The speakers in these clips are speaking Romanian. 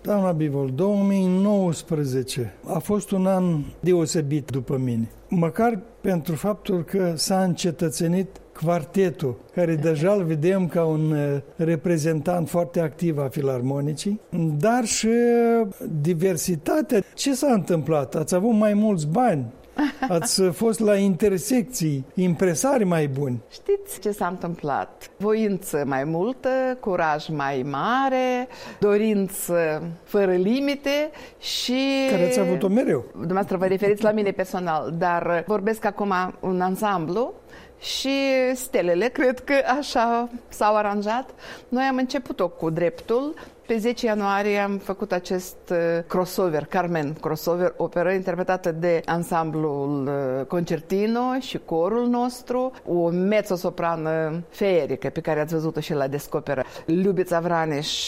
Doamna Bivol, 2019 a fost un an deosebit după mine. Măcar pentru faptul că s-a încetățenit quartetul, care deja îl vedem ca un reprezentant foarte activ a filarmonicii, dar și diversitatea. Ce s-a întâmplat? Ați avut mai mulți bani? Ați fost la intersecții, impresari mai buni. Știți ce s-a întâmplat? Voință mai multă, curaj mai mare, dorință fără limite și... Care ați avut-o mereu. Dumneavoastră vă referiți la mine personal, dar vorbesc acum un ansamblu și stelele, cred că așa s-au aranjat. Noi am început-o cu dreptul. Pe 10 ianuarie am făcut acest crossover, Carmen, crossover, operă interpretată de ansamblul concertino și corul nostru, o mezzo-soprană feerică pe care ați văzut-o și la descoperă, Ljubica Vraneș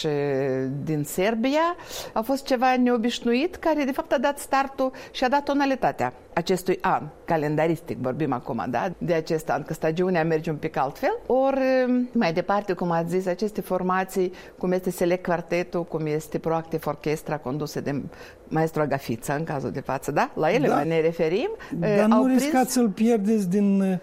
din Serbia. A fost ceva neobișnuit care de fapt a dat startul și a dat tonalitatea acestui an, calendaristic vorbim acum, da? De acest an, că stagiunea merge un pic altfel. Ori mai departe, cum ați zis, aceste formații, cum este Select Quartetul, cum este Proactiv Orchestra condusă de maestru Agafița, în cazul de față, da? La ele mai ne referim. Dar nu riscați să-l pierdeți din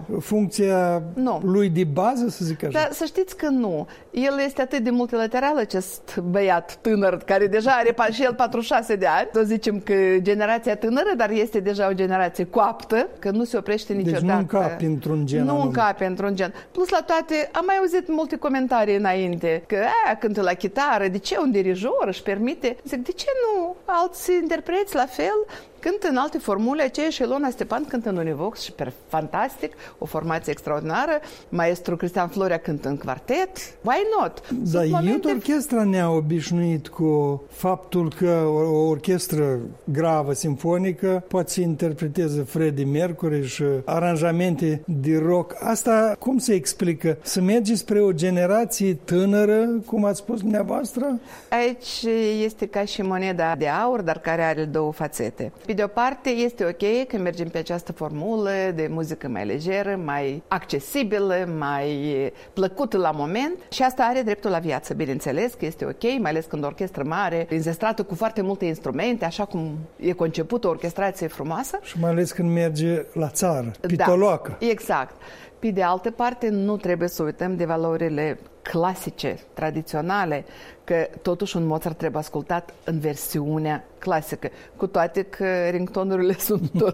funcția lui de bază, să zic așa? Dar să știți că nu. El este atât de multilateral, acest băiat tânăr, care deja are și el 46 de ani. Să zicem că generația tânără, dar este deja o generație coaptă, că nu se oprește niciodată. Deci nu încape într-un gen. Nu încape într-un gen. Plus la toate, am mai auzit multe comentarii înainte, că cântă la chitară, de ce un dirijor își permite? Zic, de ce nu alți interpreți la fel? Cântă în alte formule, aceeași Ilona Stepan cântă în Univox și fantastic, o formație extraordinară. Maestru Cristian Florea cântă în quartet. Why not? Dar Youth Orchestra ne-a obișnuit cu faptul că o orchestră gravă, simfonică, poate să interpreteze Freddie Mercury și aranjamente de rock. Asta cum se explică? Să mergi spre o generație tânără, cum ați spus dumneavoastră? Aici este ca și moneda de aur, dar care are două fațete. Pe de o parte, este ok că mergem pe această formulă de muzică mai lejeră, mai accesibilă, mai plăcută la moment și asta are dreptul la viață, bineînțeles că este ok, mai ales când o orchestră mare, înzestrată cu foarte multe instrumente, așa cum e concepută o orchestrație frumoasă. Și mai ales când merge la țară, pitoloacă. Da, exact. Pe de altă parte, nu trebuie să uităm de valorile clasice, tradiționale, că totuși un Mozart trebuie ascultat în versiunea clasică, cu toate că ringtonurile sunt tot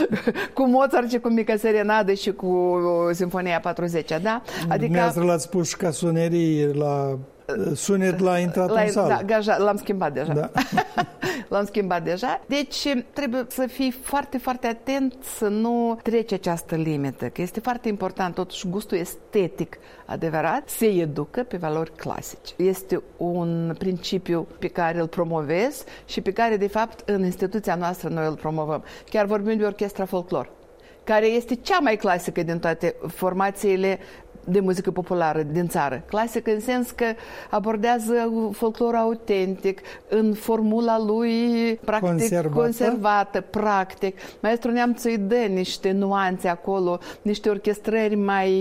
cu Mozart și cu Mica Serenadă și cu Sinfonia 40-a, da? Adică dumneavoastră l-ați spus ca sonerii la sunet la intrat în sală. Da, l-am schimbat deja. Da. L-am schimbat deja. Deci trebuie să fii foarte, foarte atent să nu treci această limită, că este foarte important, totuși gustul estetic adevărat se educă pe valori clasice. Este un principiu pe care îl promovez și pe care, de fapt, în instituția noastră noi îl promovăm. Chiar vorbim de orchestra folclor, care este cea mai clasică din toate formațiile de muzică populară din țară. Clasică în sens că abordează folclor autentic, în formula lui practic conservată, practic. Maestru Neamțu îi dă niște nuanțe acolo, niște orchestrări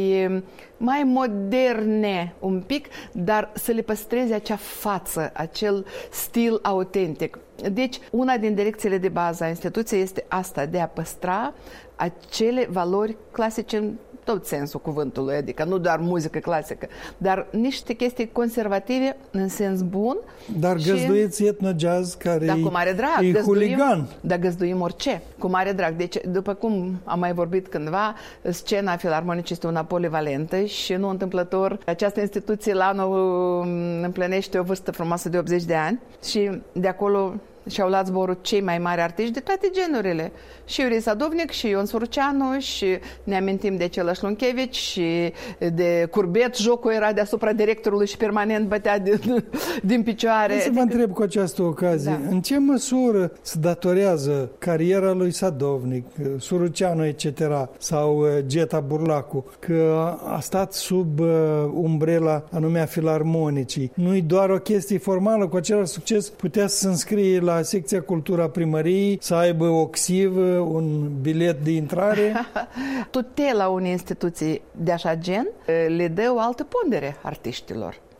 mai moderne un pic, dar să le păstreze acea față, acel stil autentic. Deci, una din direcțiile de bază a instituției este asta, de a păstra acele valori clasice în tot sensul cuvântului, adică nu doar muzică clasică, dar niște chestii conservative în sens bun. Dar găzduiți etno-jazz care e huligan. Dar găzduim orice, cu mare drag. Deci, după cum am mai vorbit cândva, scena filarmonică este una polivalentă și nu întâmplător. Această instituție la anul împlinește o vârstă frumoasă de 80 de ani și de acolo și-au luat zborul cei mai mari artiști de toate genurile. Și Iurie Sadovnic, și Ion Suruceanu, și ne amintim de Celaș Lunchevici, și de Curbet. Jocul era deasupra directorului și permanent bătea din picioare. Să vă întreb cu această ocazie, în ce măsură se datorează cariera lui Sadovnic, Suruceanu, etc., sau Geta Burlacu, că a stat sub umbrela anume a filarmonicii? Nu-i doar o chestie formală, cu același succes putea să se înscrie la secția cultura primăriei, să aibă o xivă, un bilet de intrare? Tutela unei instituții de așa gen le dă o altă pondere artiștilor.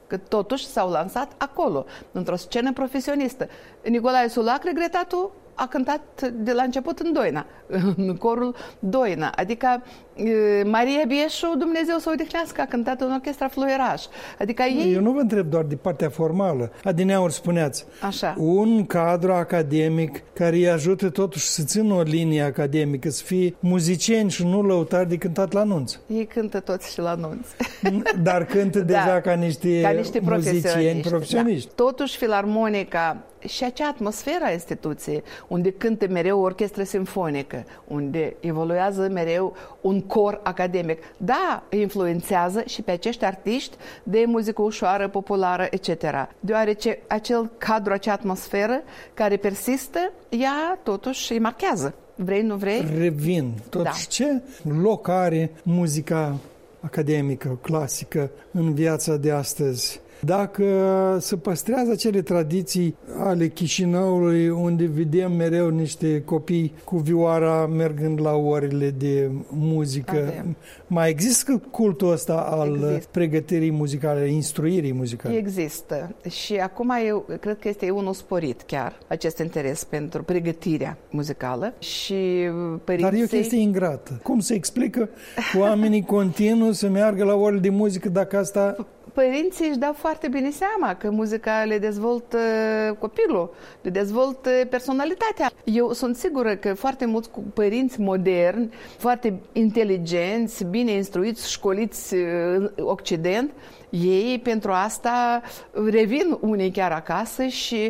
că totuși s-au lansat acolo, într-o scenă profesionistă. Nicolae Sulac, regretatul, a cântat de la început în Doina, în corul Doina. Adică Maria Bieșu, Dumnezeu să o odihnească, a cântat în orchestra Fluieraș. Adică ei... Eu nu vă întreb doar de partea formală. Adineauri spuneați, așa, un cadru academic care îi ajută totuși să țină o linie academică, să fie muzicieni și nu lăutari de cântat la anunț. Ei cântă toți și la anunț. Dar cântă deja ca niște muzicieni profesioniști. Da. Totuși, Filarmonica și acea atmosferă a instituției, unde cântă mereu o orchestră simfonică, unde evoluează mereu un cor academic, da, influențează și pe acești artiști de muzică ușoară, populară, etc. Deoarece acel cadru, acea atmosferă care persistă, ea totuși îi marchează. Vrei, nu vrei? Revin. Totuși, ce loc are muzica academică, clasică, în viața de astăzi? Dacă se păstrează acele tradiții ale Chișinăului, unde vedem mereu niște copii cu vioara mergând la orele de muzică, mai există cultul ăsta al pregătirii muzicale, instruirii muzicale? Există. Și acum eu cred că este unul sporit chiar, acest interes pentru pregătirea muzicală. Și părinții... Dar e o chestie ingrată. Cum se explică oamenii continuu să meargă la orele de muzică dacă asta... Părinții își dau foarte bine seama că muzica le dezvoltă copilul, le dezvoltă personalitatea. Eu sunt sigură că foarte mulți părinți moderni, foarte inteligenți, bine instruiți, școliți în Occident, ei pentru asta revin unii chiar acasă și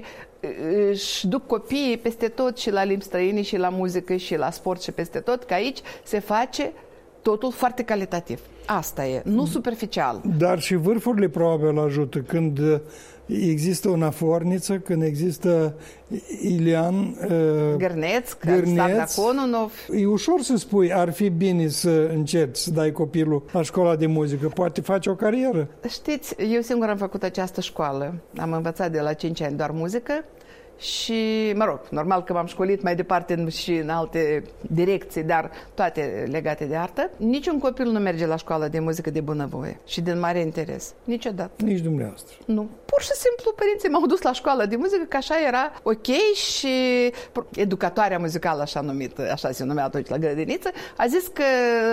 își duc copiii peste tot, și la limbi străine, și la muzică, și la sport, și peste tot, că aici se face totul foarte calitativ. Asta e, nu superficial. Dar și vârfurile probabil ajută. Când există o naforniță, când există Ilian Gârneț, Cononov. E ușor să spui, ar fi bine să încerci să dai copilul la școala de muzică. Poate face o carieră. Știți, eu singur am făcut această școală. Am învățat de la 5 ani doar muzică. Și, mă rog, normal că m-am școlit mai departe și în alte direcții, dar toate legate de artă. Niciun copil nu merge la școală de muzică de bunăvoie și din mare interes. Niciodată. Nici dumneavoastră. Nu. Pur și simplu părinții m-au dus la școală de muzică, că așa era ok, și educatoarea muzicală, așa numită, așa se numea atunci la grădiniță, a zis că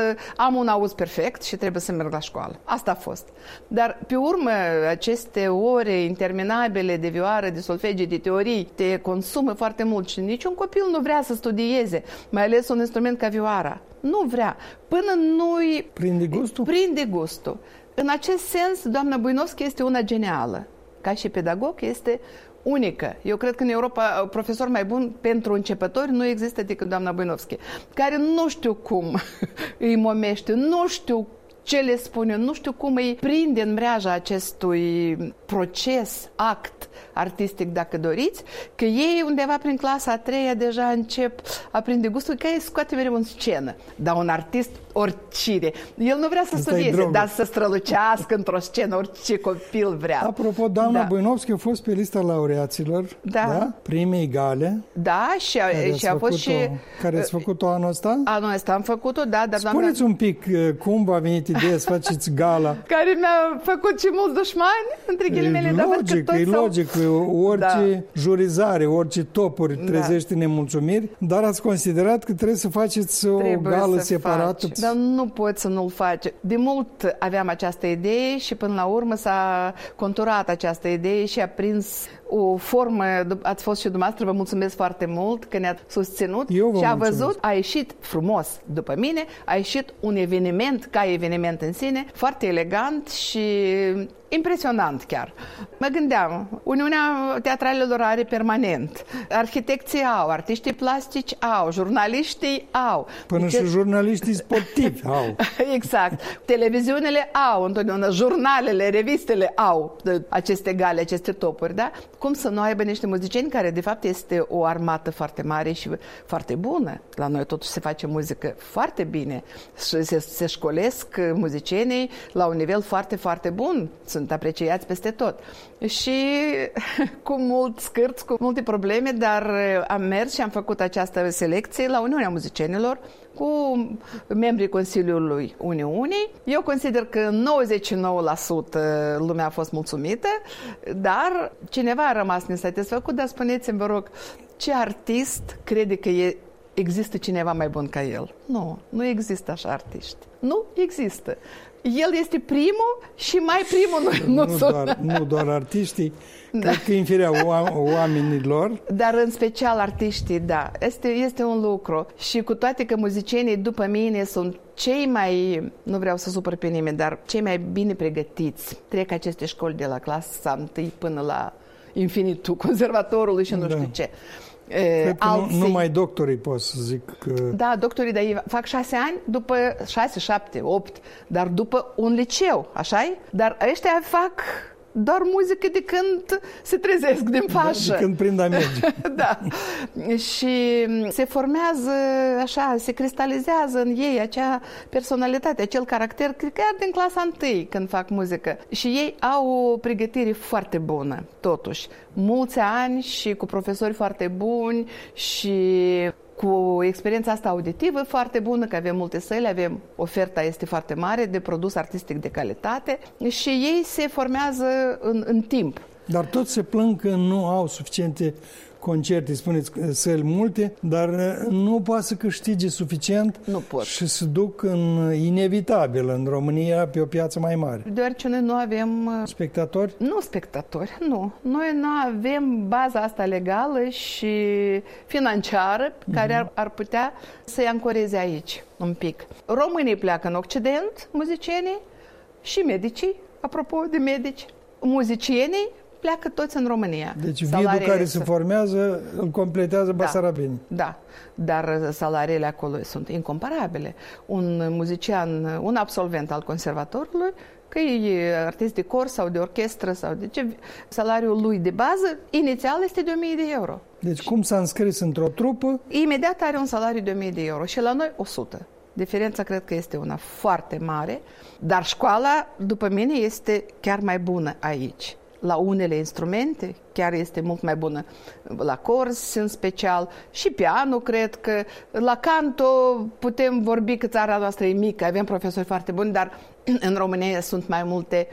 am un auz perfect și trebuie să merg la școală. Asta a fost. Dar pe urmă, aceste ore interminabile de vioară, de solfege, de teorii, te consumă foarte mult și niciun copil nu vrea să studieze, mai ales un instrument ca vioara. Nu vrea. Până nu-i... Prinde gustul? Prinde gustul. În acest sens, doamna Buinovski este una genială. Ca și pedagog este unică. Eu cred că în Europa profesor mai bun pentru începători nu există decât doamna Buinovski, care nu știu cum îi momește, nu știu ce le spune, nu știu cum îi prinde în mreaja acestui proces, act artistic, dacă doriți, că ei undeva prin clasa a 3-a deja încep a prinde gustul, că ei scoate mereu în scenă. Dar un artist, oricine, el nu vrea să studieze, dar să strălucească într-o scenă, orice copil vrea. Apropo, doamna Buinovski a fost pe lista laureaților, da? Primii gale. Da, și a fost și... Care ați făcut-o anul ăsta? Anul ăsta am făcut-o, da, dar spuneți un pic cum v-a venit ideea să faceți gala. Care mi-a făcut și mulți dușmani, între ghilimele, dar logic, e logic, orice jurizare, orice topuri trezește nemulțumiri, dar ați considerat că trebuie să faceți o gală separată. Dar nu poți să nu-l faci. De mult aveam această idee și până la urmă s-a conturat această idee și a prins o formă. Ați fost și dumneavoastră, vă mulțumesc foarte mult că ne-ați susținut și a văzut, a ieșit frumos după mine, a ieșit un eveniment, ca eveniment în sine, foarte elegant și impresionant chiar. Mă gândeam, Uniunea Teatralelor are permanent, arhitecții au, artiștii plastici au, jurnaliștii au. Până și jurnaliștii sportivi au. Exact. Televiziunile au, întotdeauna jurnalele, revistele au aceste gale, aceste topuri, da? Cum să nu aibă niște muzicieni care de fapt este o armată foarte mare și foarte bună. La noi totuși se face muzică foarte bine și se școlesc muzicienii la un nivel foarte, foarte bun. Sunt apreciați peste tot. Și cu mult scârț, cu multe probleme, dar am mers și am făcut această selecție la Uniunea Muzicienilor, cu membrii Consiliului Uniunii. Eu consider că 99% lumea a fost mulțumită, dar cineva a rămas nesatisfăcut, dar spuneți-mi, vă rog, ce artist crede că există cineva mai bun ca el? Nu există așa artiști. Nu există. El este primul și mai primul nu doar artiștii, cred că inferea oamenilor. Dar în special artiștii, da. Este un lucru. Și cu toate că muzicienii după mine sunt cei mai, nu vreau să supăr pe nimeni, dar cei mai bine pregătiți. Trec aceste școli de la clasa 1 până la infinitul conservatorului și nu știu ce. Cred că numai doctorii pot să zic că... Da, doctorii, dar ei fac 6 ani, după 6, 7, 8, dar după un liceu, așa-i? Dar ăștia fac doar muzică de când se trezesc din fașă. De când prind a merge. Da. Și se formează așa, se cristalizează în ei acea personalitate, acel caracter, cred că chiar din clasa 1 când fac muzică. Și ei au o pregătire foarte bună, totuși. Mulți ani și cu profesori foarte buni și cu experiența asta auditivă foarte bună, că avem multe săli, avem oferta este foarte mare de produs artistic de calitate și ei se formează în timp. Dar toți se plâng că nu au suficiente concerte, spuneți săli multe, dar nu poate să câștige suficient și se duc inevitabil în România pe o piață mai mare. Deoarece noi nu avem... Spectatori? Nu spectatori, nu. Noi nu avem baza asta legală și financiară care ar putea să-i ancoreze aici un pic. Românii pleacă în Occident, muzicienii și medicii, apropo de medici, muzicienii pleacă toți în România. Deci vidul care se formează îl completează basarabenii. Da, dar salariile acolo sunt incomparabile. Un muzician, un absolvent al conservatorului, că e artist de cor sau de orchestră sau de ce, salariul lui de bază inițial este de 1000 de euro. Deci cum s-a înscris într-o trupă? Imediat are un salariu de 1000 de euro și la noi 100. Diferența cred că este una foarte mare, dar școala, după mine, este chiar mai bună aici. La unele instrumente chiar este mult mai bună. La cors în special și piano, cred că la canto putem vorbi că țara noastră e mică, avem profesori foarte buni, dar în România sunt mai multe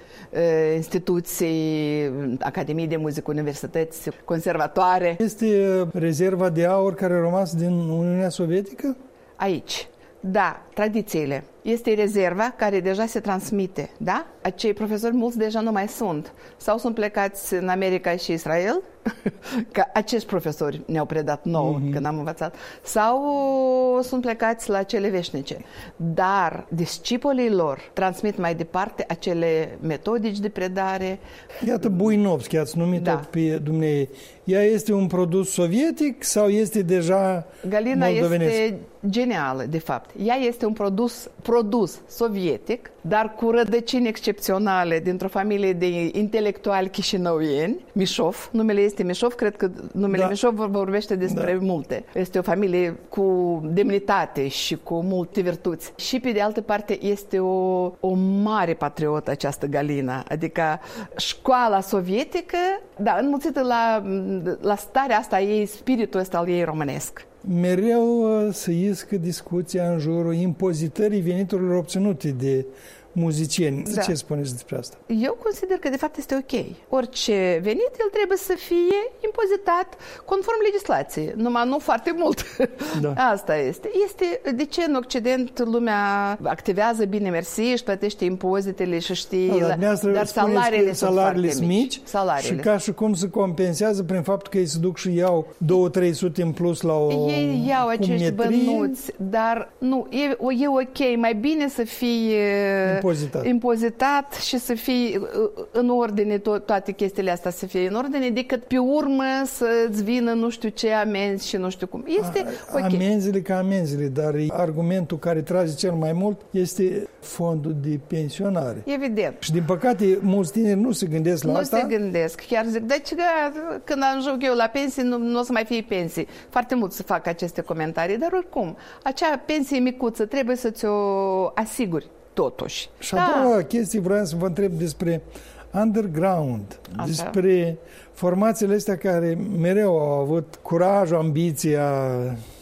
instituții, academii de muzică, universități, conservatoare. Este rezerva de aur care a rămas din Uniunea Sovietică? Aici. Da, tradițiile. Este rezerva care deja se transmite, da? Acei profesori mulți deja nu mai sunt. Sau sunt plecați în America și Israel, că acești profesori ne-au predat nouă când am învățat, sau sunt plecați la cele veșnice. Dar discipolii lor transmit mai departe acele metodici de predare. Iată Buinovski, ați numit-o pe dumnei. Ea este un produs sovietic sau este deja Galina moldovenesc? Este genială, de fapt. Ea este un produs sovietic, dar cu rădăcini excepționale dintr-o familie de intelectuali chișinăuieni. Mișov, numele este Mișov, cred că numele Mișov vorbește despre multe. Este o familie cu demnitate și cu multe virtuți. Și pe de altă parte este o mare patriotă această Galina, adică școala sovietică, da, înmulțită la starea asta ei, spiritul ăsta al ei românesc. Mereu să iscă discuția în jurul impozitării veniturilor obținute de muzicieni. Da. Ce spuneți despre asta? Eu consider că de fapt este ok. Orice venit, el trebuie să fie impozitat conform legislației, numai nu foarte mult. Da. Asta este. De ce în Occident lumea activează bine mersi, își plătește impozitele și știe, dar salariile sunt foarte mici. Și ca și cum se compensează prin faptul că ei se duc și iau 200-300 în plus la o ei iau acești bănuți, dar nu, e ok, mai bine să fie impozitat și să fie în ordine, toate chestiile astea să fie în ordine, decât pe urmă să-ți vină nu știu ce amenzi și nu știu cum. Este ok. Amenzile ca amenzile, dar argumentul care trage cel mai mult este fondul de pensionare. Evident. Și din păcate mulți tineri nu se gândesc la asta. Nu se gândesc. Chiar zic, deci când ajung eu la pensie nu o să mai fie pensii. Foarte mult să fac aceste comentarii, dar oricum, acea pensie micuță trebuie să ți-o asiguri. Totuși. Și a doua chestie vreau să vă întreb despre underground, despre formațiile astea care mereu au avut curajul, ambiția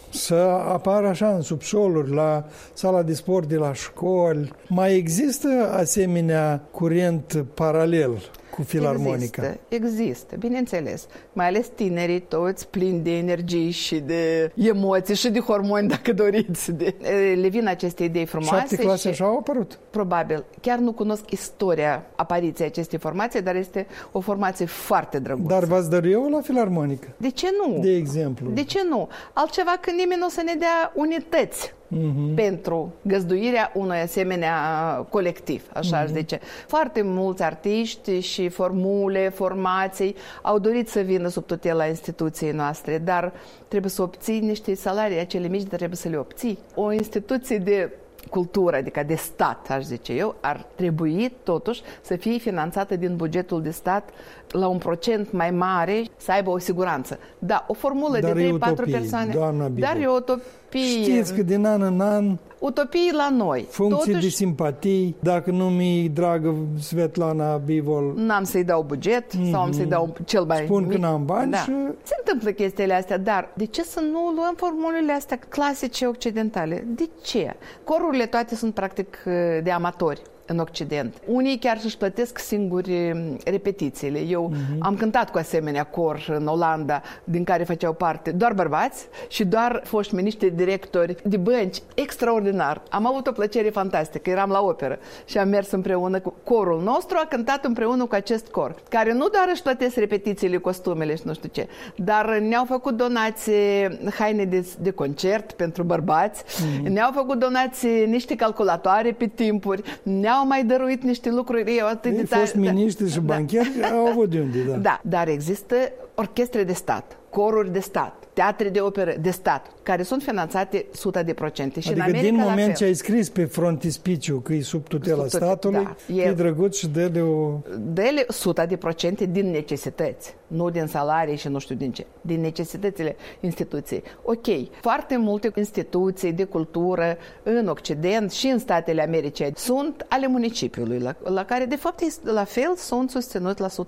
să apară așa în subsoluri, la sala de sport de la școli. Mai există asemenea curent paralel cu filarmonica? Există, bineînțeles. Mai ales tinerii toți plini de energie și de emoții și de hormoni, dacă doriți. Le vin aceste idei frumoase. 7 clase așa au apărut? Probabil. Chiar nu cunosc istoria apariției acestei formații, dar este o formație foarte drăguță. Dar v-ați dăruit eu la filarmonică? De ce nu? De exemplu. De ce nu? Altceva când nimeni nu o să ne dea unități pentru găzduirea unui asemenea colectiv, așa aș zice. Foarte mulți artiști și formule, formații au dorit să vină sub tutela instituției noastre, dar trebuie să obții niște salarii, acele mici, dar trebuie să le obții. O instituție de cultură, adică de stat, aș zice eu, ar trebui totuși să fie finanțată din bugetul de stat la un procent mai mare, să aibă o siguranță. Da, o formulă dar de 3-4 persoane. Dar e utopie. Știți că din an în an utopii la noi. Funcții de simpatii, dacă nu mi-i dragă Svetlana Bivol, n-am să-i dau buget sau am să-i dau cel mai spun mic. că n-am bani și... Se întâmplă chestiile astea, dar de ce să nu luăm formulele astea clasice occidentale? De ce? Corurile toate sunt practic de amatori în Occident. Unii chiar își plătesc singuri repetițiile. Eu am cântat cu asemenea cor în Olanda, din care făceau parte doar bărbați și doar foști miniștri, directori de bănci. Extraordinar. Am avut o plăcere fantastică. Eram la operă și am mers împreună cu corul nostru, a cântat împreună cu acest cor, care nu doar își plătesc repetițiile, costumele și nu știu ce, dar ne-au făcut donații haine de concert pentru bărbați, ne-au făcut donații niște calculatoare pe timpuri, ne-au mai dăruit niște lucruri. Ei fost miniștri și bancheri au avut de unde, Da, dar există orchestre de stat, coruri de stat, teatre de operă de stat, care sunt finanțate 100%. Și adică în America, din moment ce ai scris pe frontispiciu că e sub tutela statului, e drăguț și dă-le o... Dă-le 100% din necesități, nu din salarii și nu știu din ce, din necesitățile instituției. Ok, foarte multe instituții de cultură în Occident și în Statele Americii sunt ale municipiului, la care de fapt la fel sunt susținut la 100%.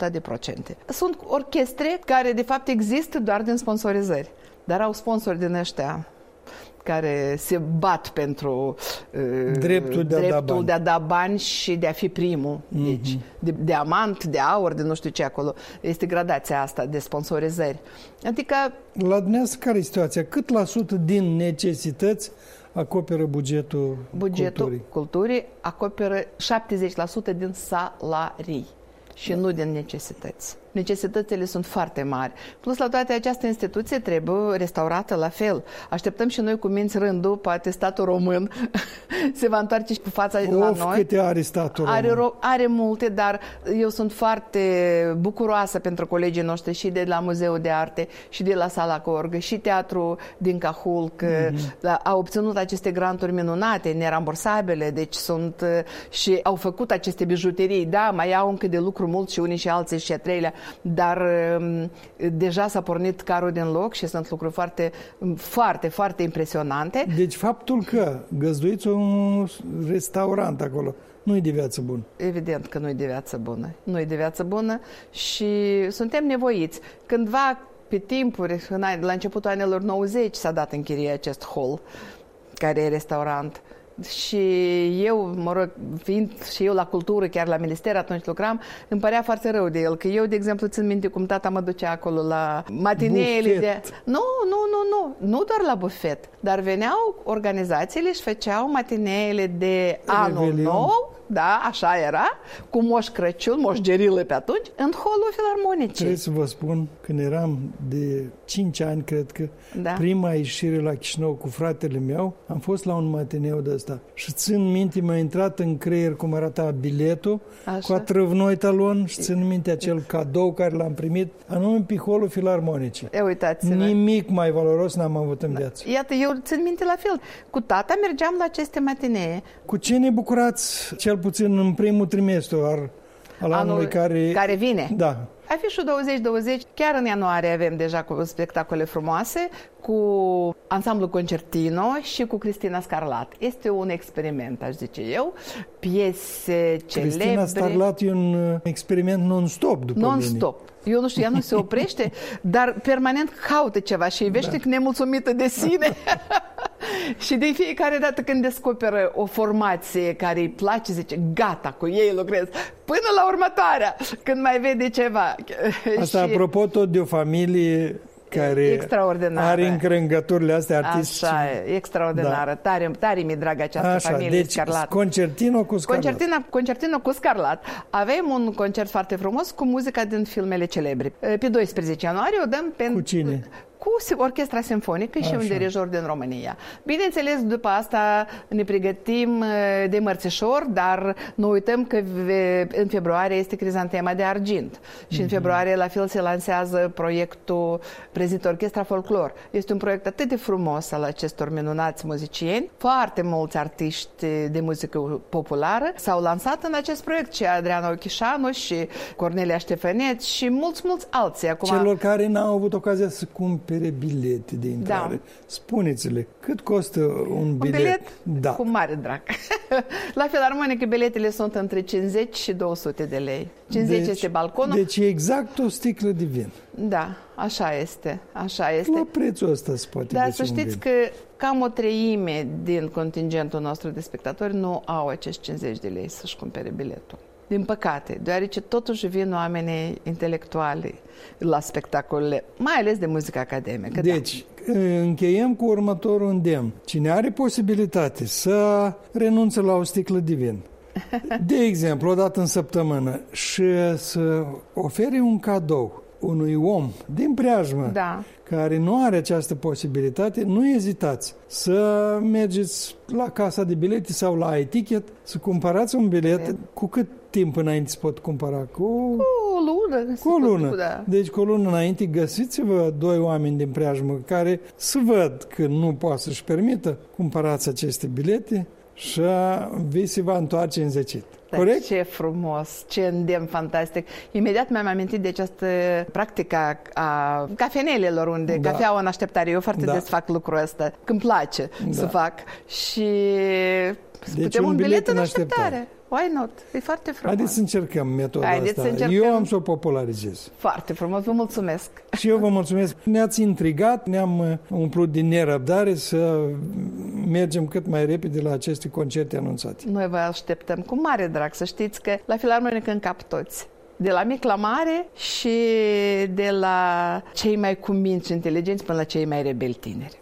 Sunt orchestre care de fapt există doar din sponsorizări, dar au sponsori din ăștia care se bat pentru dreptul de a da bani și de a fi primul. Deci, de diamant, de aur, de nu știu ce acolo. Este gradația asta de sponsorizări. Adică... La dumneavoastră care e situația? Cât la sută din necesități acoperă bugetul culturii acoperă 70% din salarii și nu din necesități. Necesitățile sunt foarte mari. Plus, la toate această instituție trebuie restaurată la fel. Așteptăm și noi cu minți rândul, poate statul român se va întoarce și cu fața la noi. Câte are statul român? Are multe, dar eu sunt foarte bucuroasă pentru colegii noștri și de la Muzeul de Arte și de la Sala Corgă și Teatru din Cahul, că au obținut aceste granturi minunate, nerambursabile, deci sunt și au făcut aceste bijuterii. Da, mai au încă de lucru mult și unii și alții și a treilea, dar deja s-a pornit carul din loc și sunt lucruri foarte, foarte, foarte impresionante. Deci faptul că găzduiți un restaurant acolo nu-i de viață bună. Evident că nu-i de viață bună. Nu-i de viață bună și suntem nevoiți. Cândva, pe timpuri, la începutul anilor 90, s-a dat în chirie acest hol, care e restaurant. Și eu, mă rog, fiind și eu la cultură, chiar la minister, atunci lucram, îmi părea foarte rău de el, că eu, de exemplu, țin minte cum tata mă ducea acolo la matineele de... Nu doar la bufet, dar veneau organizațiile și făceau matineele de anul nou, da, așa era, cu Moș Crăciun, Moș Gerilă pe atunci, în holul filarmonicii. Trebuie să vă spun, când eram de 5 ani, cred că, prima ieșire la Chișinău cu fratele meu, am fost la un matineu de ăsta și țin minte, mi-a intrat în creier cum arăta biletul, cu atrăvnoi talon și țin minte acel cadou care l-am primit, anume pe holul filarmonicii. Uitați-vă. Nimic mai valoros n-am avut în viață. Iată, eu țin minte la fel. Cu tata mergeam la aceste matinee. Cu ce ne bucurați, cel puțin în primul trimestru al anului care vine? Da. Afișul 2020, chiar în ianuarie avem deja cu spectacole frumoase, cu ansamblu Concertino și cu Cristina Scarlat. Este un experiment, aș zice eu. Piese celebre. Cristina Scarlat e un experiment non-stop, după mine. Eu nu știu, ea nu se oprește, dar permanent caută ceva și ivește nemulțumită de sine. Și de fiecare dată când descoperă o formație care îi place, zice, gata, cu ei lucrez, până la următoarea, când mai vede ceva. Asta apropo tot de o familie care are încrângăturile astea artistice. Așa, extraordinară. Tare, tare mi-e dragă această familie deci, Scarlat. Concertino cu Scarlat. Concertino cu Scarlat. Avem un concert foarte frumos cu muzica din filmele celebre. Pe 12 ianuarie o dăm pentru... Cu cine? Cu Orchestra Simfonică și un dirijor din România. Bineînțeles, după asta ne pregătim de mărțișor, dar nu uităm că în februarie este Crizantema de Argint. Și în februarie, la fel, se lansează proiectul Prezintă Orchestra Folclor. Este un proiect atât de frumos al acestor minunați muzicieni. Foarte mulți artiști de muzică populară s-au lansat în acest proiect, și Adriana Ochișanu și Cornelia Ștefăneț și mulți alții. Acum, celor care n-au avut ocazia să cumpere bilete de intrare. Spuneți-le, cât costă un bilet? Da. Cu mare drag. La Filarmonică biletele sunt între 50 și 200 de lei. 50 este balconul. Deci e exact o sticlă de vin. Da, așa este. La prețul ăsta se poate Dar găsi să știți că cam o treime din contingentul nostru de spectatori nu au acești 50 de lei să-și cumpere biletul. Din păcate, deoarece totuși vin oamenii intelectuali la spectacolele, mai ales de muzică academică. Deci, încheiem cu următorul îndemn. Cine are posibilitate să renunțe la o sticlă de vin, de exemplu, o dată în săptămână, și să ofere un cadou unui om din preajmă care nu are această posibilitate, nu ezitați să mergeți la casa de bilete sau la iTicket să cumpărați un bilet. Cu cât timp înainte se pot cumpăra? Cu o lună. Deci cu o lună înainte găsiți-vă doi oameni din preajmă care să văd că nu poate să-și permită, cumpărați aceste bilete și vi se va întoarce înzecit. Corect? Ce frumos, ce îndemn fantastic. Imediat mi-am amintit de această practică a cafenelelor, unde cafeaua în așteptare. Eu foarte des fac lucrul ăsta, când place să fac. Și deci putem un bilet în așteptare. Why not? E foarte frumos. Haideți să încercăm metoda asta. Eu am să o popularizez. Foarte frumos, vă mulțumesc. Și eu vă mulțumesc. Ne-ați intrigat, ne-am umplut din nerăbdare să mergem cât mai repede la aceste concerte anunțate. Noi vă așteptăm cu mare drag, să știți că la Filarmonică încap toți. De la mic la mare și de la cei mai cuminți și inteligenți până la cei mai rebeli tineri.